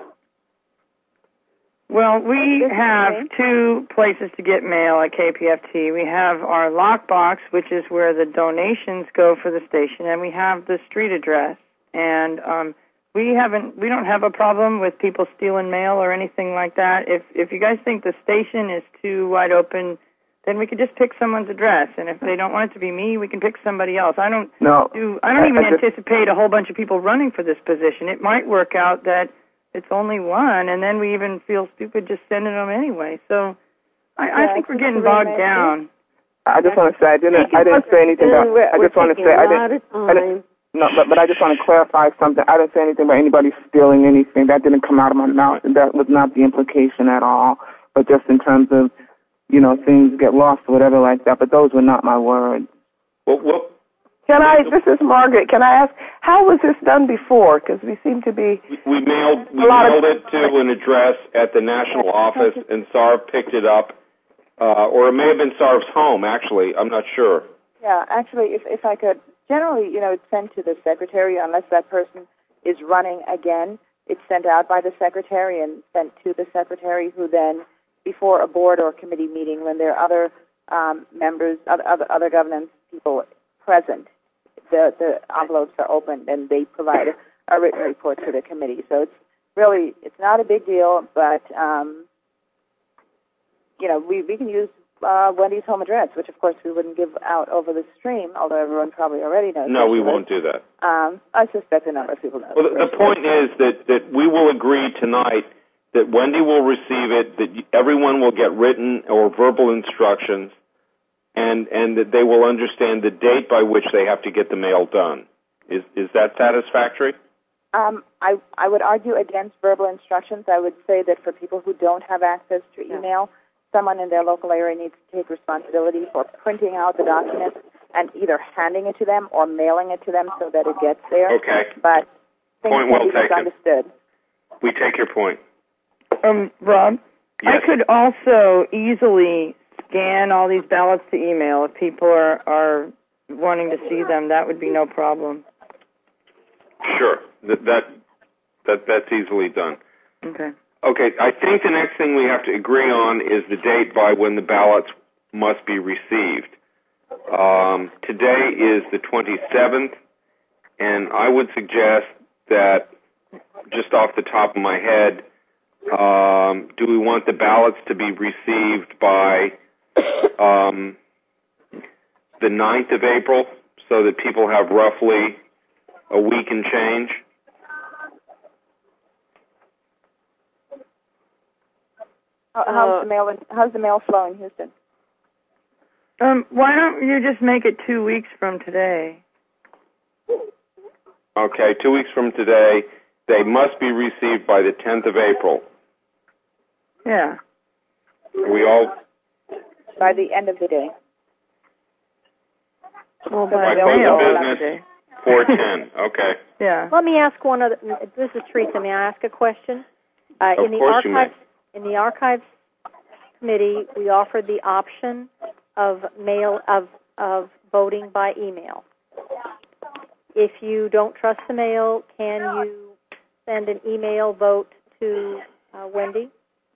Well, we have two places to get mail at K P F T. We have our lockbox, which is where the donations go for the station, and we have the street address. And um, we haven't, we don't have a problem with people stealing mail or anything like that. If if you guys think the station is too wide open, then we could just pick someone's address. And if they don't want it to be me, we can pick somebody else. I don't no, do. I don't I, even I just, anticipate a whole bunch of people running for this position. It might work out that it's only one, and then we even feel stupid just sending them anyway. So I, yeah, I think we're getting bogged down. I just want to say I didn't. I didn't say anything about. I just want to say I didn't. I didn't No, but, but I just want to clarify something. I didn't say anything about anybody stealing anything. That didn't come out of my mouth. That was not the implication at all. But just in terms of, you know, things get lost or whatever like that. But those were not my words. Well, well, can I, this is Margaret, can I ask, how was this done before? Because we seem to be... We mailed, we a lot mailed of, it to an address at the national office, and Sarv picked it up. Uh, or it may have been Sarv's home, actually. I'm not sure. Yeah, actually, if if I could... Generally, you know, it's sent to the secretary unless that person is running again. It's sent out by the secretary and sent to the secretary, who then, before a board or committee meeting, when there are other um, members, other, other governance people present, the, the envelopes are opened and they provide a, a written report to the committee. So it's really, it's not a big deal, but, um, you know, we, we can use Uh, Wendy's home address, which of course we wouldn't give out over the stream, although everyone probably already knows. No, we won't do that. Um, I suspect a number of people know. Well, the, the point is that, that we will agree tonight that Wendy will receive it, that everyone will get written or verbal instructions, and, and that they will understand the date by which they have to get the mail done. Is is that satisfactory? Um, I I would argue against verbal instructions. I would say that for people who don't have access to email, someone in their local area needs to take responsibility for printing out the document and either handing it to them or mailing it to them so that it gets there. Okay. But things Point can well be taken. misunderstood. We take your point. Um, Rob, yes. I could also easily scan all these ballots to email if people are, are wanting to see them. That would be no problem. Sure. That, that, that that's easily done. Okay. Okay, I think the next thing we have to agree on is the date by when the ballots must be received. Um, today is the twenty-seventh, and I would suggest that, just off the top of my head, um, do we want the ballots to be received by um, the ninth of April so that people have roughly a week and change? How's the mail? In, how's the mail flow in Houston? Um, why don't you just make it two weeks from today? Okay, two weeks from today, they must be received by the tenth of April. Yeah. Are we all by the end of the day. Well, by close of business, four ten. Okay. Yeah. Let me ask one other. This is Teresa. May I ask a question? Uh, of in the course archives, you may. In the archives committee, we offered the option of mail of of voting by email. If you don't trust the mail, can you send an email vote to uh, Wendy?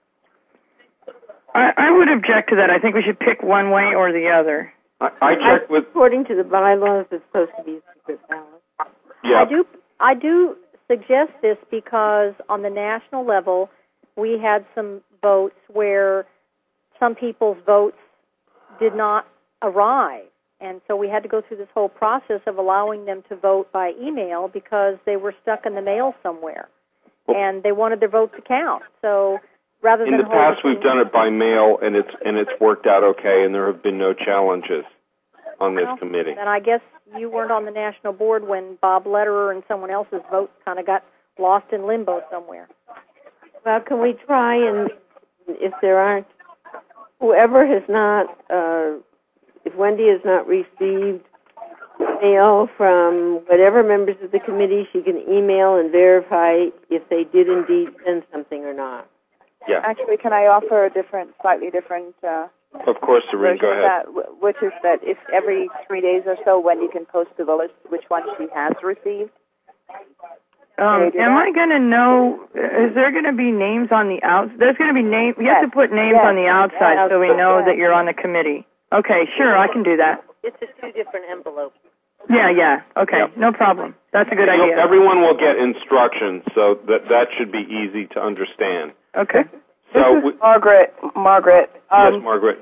I, I would object to that. I think we should pick one way or the other. I, I checked with. According to the bylaws, it's supposed to be a secret ballot. Yeah. I do. I do suggest this because on the national level, we had some votes where some people's votes did not arrive. And so we had to go through this whole process of allowing them to vote by email because they were stuck in the mail somewhere. And they wanted their vote to count. So rather in than the past, we've done it by mail, and it's and it's worked out okay, and there have been no challenges on this well, committee. And I guess you weren't on the national board when Bob Lederer and someone else's votes kind of got lost in limbo somewhere. Well, can we try and, if there aren't, whoever has not, uh, if Wendy has not received mail from whatever members of the committee, she can email and verify if they did indeed send something or not. Yeah. Actually, can I offer a different, slightly different uh, Of course, Serene, version go of ahead. that, wh- which is that if every three days or so Wendy can post to the list which one she has received. Um, am I going to know, is there going to be names on the outside? There's going to be names, you yes. have to put names yes. on the outside yes. so we know yes. that you're on the committee. Okay, sure, I can do that. It's a two different envelopes. Yeah, yeah, okay, Yep. no problem. That's a good You'll- idea. Everyone will get instructions, so that that should be easy to understand. Okay. So, this is we, Margaret. Margaret. Um, yes, Margaret.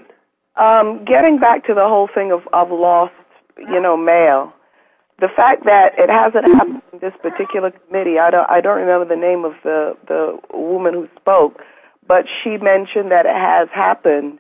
Um, getting back to the whole thing of, of lost, you know, mail, the fact that it hasn't happened in this particular committee, I don't, I don't remember the name of the, the woman who spoke, but she mentioned that it has happened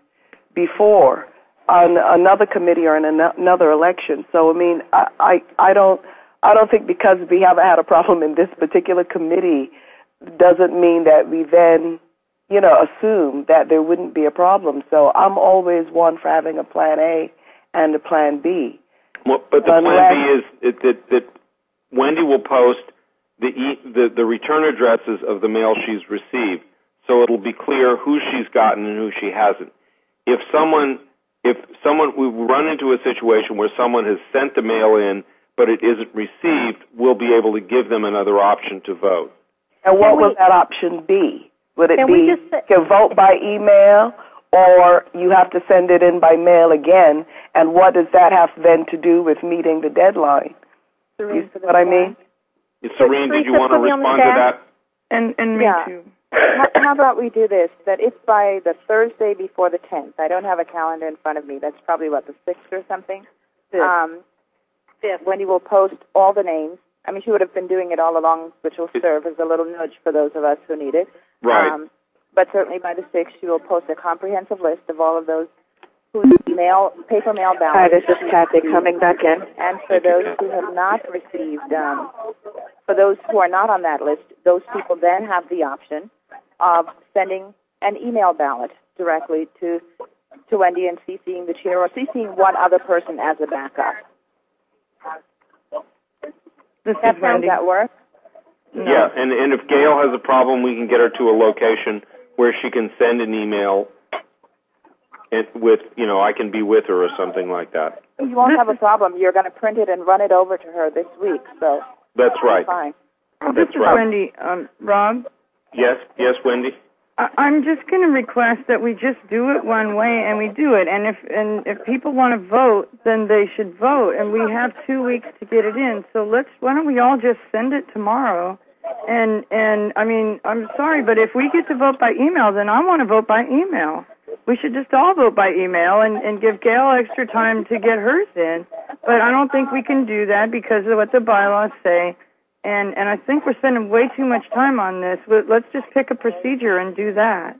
before on another committee or in another election. So, I mean, I, I, I don't, I don't think because we haven't had a problem in this particular committee doesn't mean that we then, you know, assume that there wouldn't be a problem. So I'm always one for having a plan A and a plan B. Well, but the Unless, plan B is it, that, that Wendy will post the, e, the the return addresses of the mail she's received, so it'll be clear who she's gotten and who she hasn't. If someone, if someone, we run into a situation where someone has sent the mail in, but it isn't received, we'll be able to give them another option to vote. And what would that option be? Would it Can be we just say- to vote by email, or you have to send it in by mail again? And what does that have then to do with meeting the deadline? You see what I mean? Serene, did you want to respond to that? And and me Yeah. too. how, how about we do this, that if by the Thursday before the tenth, I don't have a calendar in front of me, that's probably, what, the sixth or something? Fifth. Um, fifth. Wendy will post all the names. I mean, she would have been doing it all along, which will serve as a little nudge for those of us who need it. Right. Um, but certainly by the sixth, she will post a comprehensive list of all of those whose mail, paper mail ballots. Hi, this is Kathy coming back in. And for those who have not received, um, for those who are not on that list, those people then have the option of sending an email ballot directly to to Wendy and CCing the chair or CCing one other person as a backup. This That is sounds Wendy. that work? No. Yeah, and, and if Gail has a problem, we can get her to a location where she can send an email and with, you know, I can be with her or something like that. You won't have a problem. You're going to print it and run it over to her this week, so That's right. fine. Oh, this That's is right. Wendy. Um, Rob, Yes, yes, Wendy? I, I'm just going to request that we just do it one way, and we do it. And if and if people want to vote, then they should vote. And we have two weeks to get it in. So let's. Why don't we all just send it tomorrow? And and I mean, I'm sorry, but if we get to vote by email, then I want to vote by email. We should just all vote by email and, and give Gail extra time to get hers in. But I don't think we can do that because of what the bylaws say. And and I think we're spending way too much time on this. Let's just pick a procedure and do that.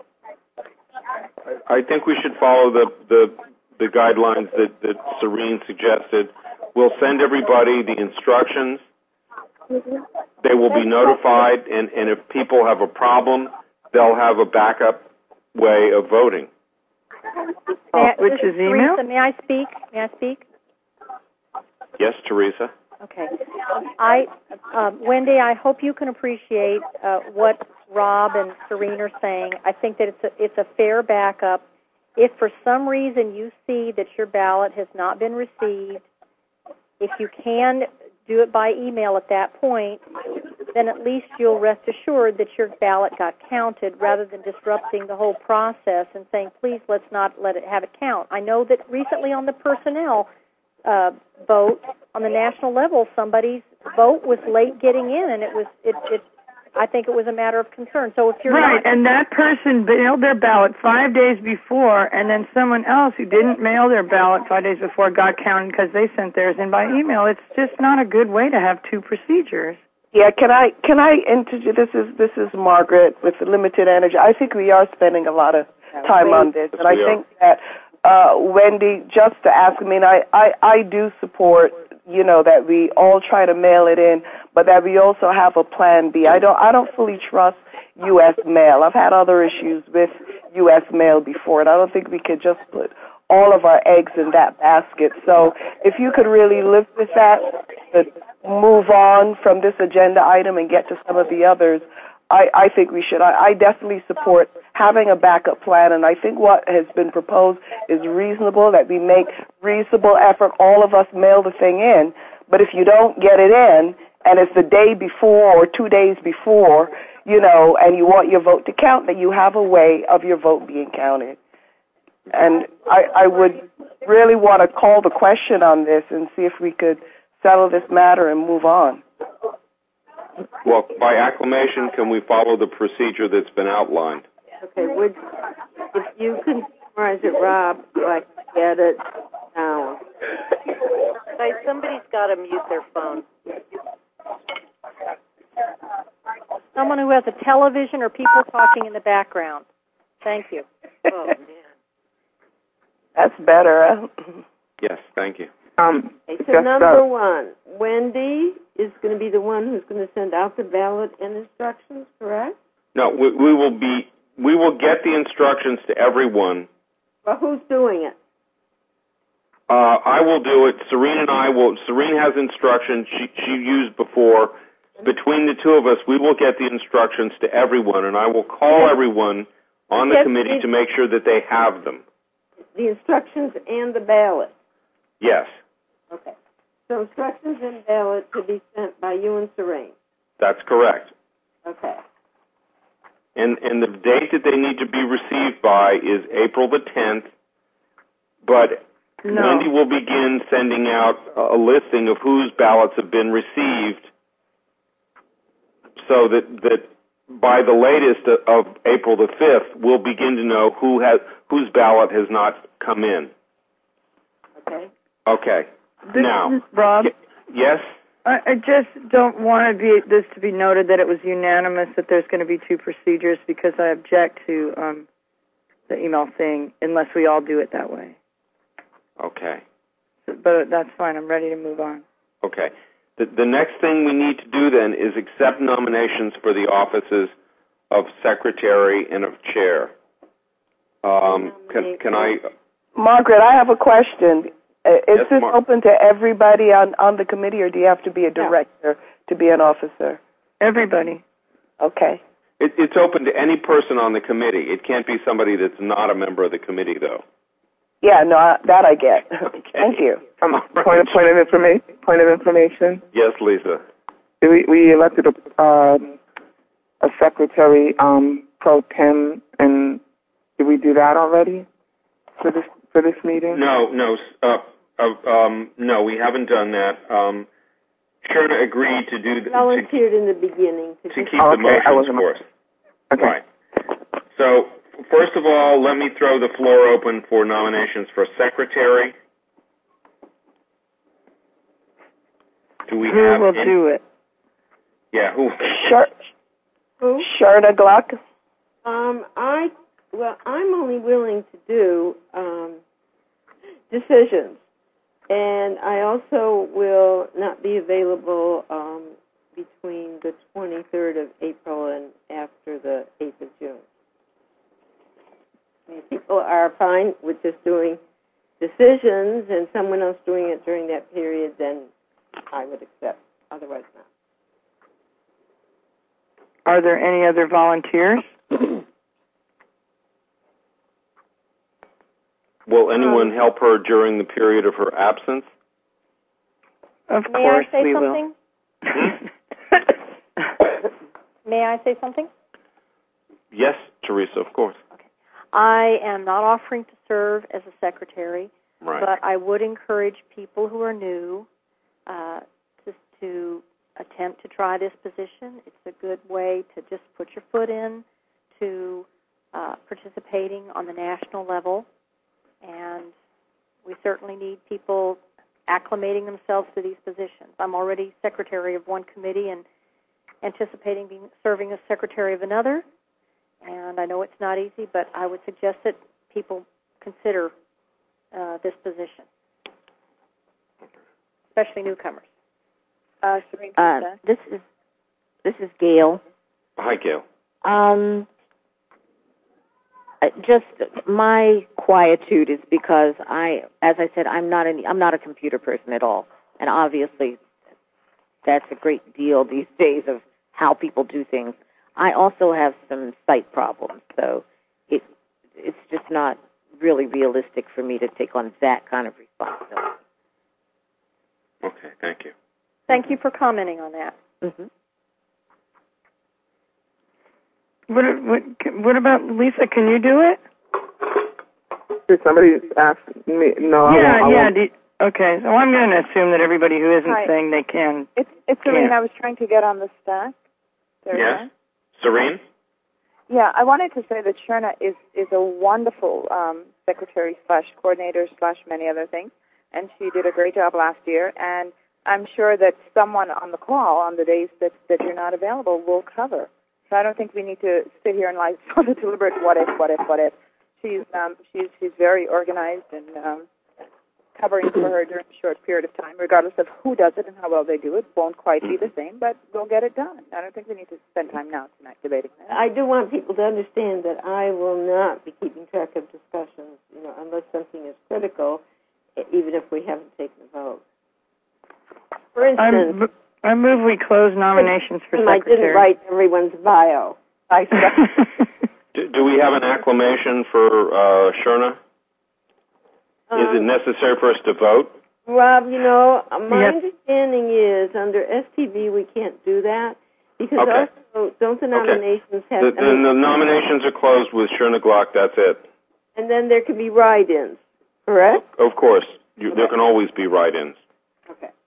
I think we should follow the, the, the guidelines that, that Serene suggested. We'll send everybody the instructions. They will be notified, and, and if people have a problem, they'll have a backup way of voting. May I, which this is email? Teresa, may I speak? May I speak? Yes, Teresa. Okay. I, um, Wendy, I hope you can appreciate uh, what Rob and Serene are saying. I think that it's a, it's a fair backup. If for some reason you see that your ballot has not been received, if you can do it by email at that point, then at least you'll rest assured that your ballot got counted rather than disrupting the whole process and saying, please, let's not let it have it count. I know that recently on the personnel uh, vote, on the national level, somebody's vote was late getting in, and it was, it, it I think it was a matter of concern. So if you're right, not, and that person mailed their ballot five days before, and then someone else who didn't mail their ballot five days before got counted because they sent theirs in by email. It's just not a good way to have two procedures. Yeah, can I can I interject? This is this is Margaret with limited energy. I think we are spending a lot of time on this, and I think that uh, Wendy, just to ask. I mean, I, I I do support, you know, that we all try to mail it in, but that we also have a plan B. I don't I don't fully trust U S mail. I've had other issues with U S mail before, and I don't think we could just put all of our eggs in that basket. So if you could really live with that, but move on from this agenda item and get to some of the others, I, I think we should. I, I definitely support having a backup plan, and I think what has been proposed is reasonable, that we make reasonable effort, all of us mail the thing in, but if you don't get it in, and it's the day before or two days before, you know, and you want your vote to count, that you have a way of your vote being counted. And I, I would really want to call the question on this and see if we could settle this matter and move on. Well, by acclamation, can we follow the procedure that's been outlined? Okay, would, if you can summarize it, Rob, so I can get it down. Guys, somebody's got to mute their phone. someone who has a television or people talking in the background. Thank you. Oh, man. That's better. Yes, thank you. Um, okay, so number uh, one, Wendy is going to be the one who's going to send out the ballot and instructions, correct? No, we, we will be. We will get the instructions to everyone. Well, who's doing it? Uh, I will do it. Serene and I will. Serene has instructions she, she used before. Between the two of us, we will get the instructions to everyone, and I will call everyone on the committee to make sure that they have them. The instructions and the ballot. Yes. Okay. So instructions and ballot to be sent by you and Serene. That's correct. Okay. And and the date that they need to be received by is April the tenth, but no. Wendy will begin sending out a listing of whose ballots have been received so that, that by the latest of April the fifth, we'll begin to know who has whose ballot has not come in. Okay. Okay. This now, is Rob. Y- yes? I, I just don't want to be this to be noted that it was unanimous that there's going to be two procedures because I object to um, the email thing unless we all do it that way. Okay. But that's fine. I'm ready to move on. Okay. The, the next thing we need to do then is accept nominations for the offices of secretary and of chair. Um, can, can I... Margaret, I have a question. Is yes, this Mar- open to everybody on, on the committee, or do you have to be a director to be an officer? Everybody. Okay. It, it's open to any person on the committee. It can't be somebody that's not a member of the committee, though. Yeah, no, I, that I get. Okay. Thank you. Um, point, of, point, of informa- point of information. Yes, Lisa. We, we elected a, uh, a secretary um, pro tem, and did we do that already for this for this meeting? No, no, uh, uh, um, no, we haven't done that. Um, Sherna agreed to do the, volunteered to, in the beginning to, to keep oh, the okay. motions for us. Okay. Right. So, first of all, let me throw the floor open for nominations for secretary. Do we Who have will any? do it? Yeah, who? Sure. Who? Sherna Gluck. Um, I well, I'm only willing to do um, decisions, and I also will not be available um, between the twenty-third of April and after the eighth of June. I mean, people are fine with just doing decisions and someone else doing it during that period, then I would accept. Otherwise, not. Are there any other volunteers? Will anyone um, help her during the period of her absence? Of May course I say we something? will. May I say something? Yes, Teresa, of course. Okay. I am not offering to serve as a secretary, right. but I would encourage people who are new uh, to, to attempt to try this position. It's a good way to just put your foot in to uh, participating on the national level, and we certainly need people acclimating themselves to these positions. I'm already secretary of one committee and anticipating being serving as secretary of another, and I know it's not easy, but I would suggest that people consider uh, this position, especially newcomers. Uh, Serene, uh, this is this is Gail. Hi, Gail. Um, just my quietude is because I, as I said, I'm not any, I'm not a computer person at all, and obviously that's a great deal these days of how people do things. I also have some sight problems, so it it's just not really realistic for me to take on that kind of responsibility. Okay, thank you. Thank you for commenting on that. Mm-hmm. What, what, what about Lisa? Can you do it? Did somebody ask me? No, yeah, I won't. yeah. I won't. Do, okay, so I'm going to assume that everybody who isn't Hi. saying they can. It's it's Serene. I was trying to get on the stack. There yes, Serene. Yeah, I wanted to say that Sherna is is a wonderful um, secretary slash coordinator slash many other things, and she did a great job last year. And I'm sure that someone on the call on the days that that you're not available will cover. So I don't think we need to sit here and like sort of deliberate what if, what if, what if. She's um, she's she's very organized and um, covering for her during a short period of time, regardless of who does it and how well they do it, won't quite be the same, but we'll get it done. I don't think we need to spend time now tonight debating that. I do want people to understand that I will not be keeping track of discussions, you know, unless something is critical, even if we haven't taken a vote. For instance, I'm, I move we close nominations for secretary. I didn't write everyone's bio. I do, do we have an acclamation for uh, Sherna? Um, is it necessary for us to vote? Rob, you know, my yes. understanding is under S T V we can't do that because okay. also don't the nominations okay. have... The, then I mean, the nominations are closed with Sherna Glock, that's it. And then there can be write-ins, correct? Of course. You, okay. There can always be write-ins. Okay.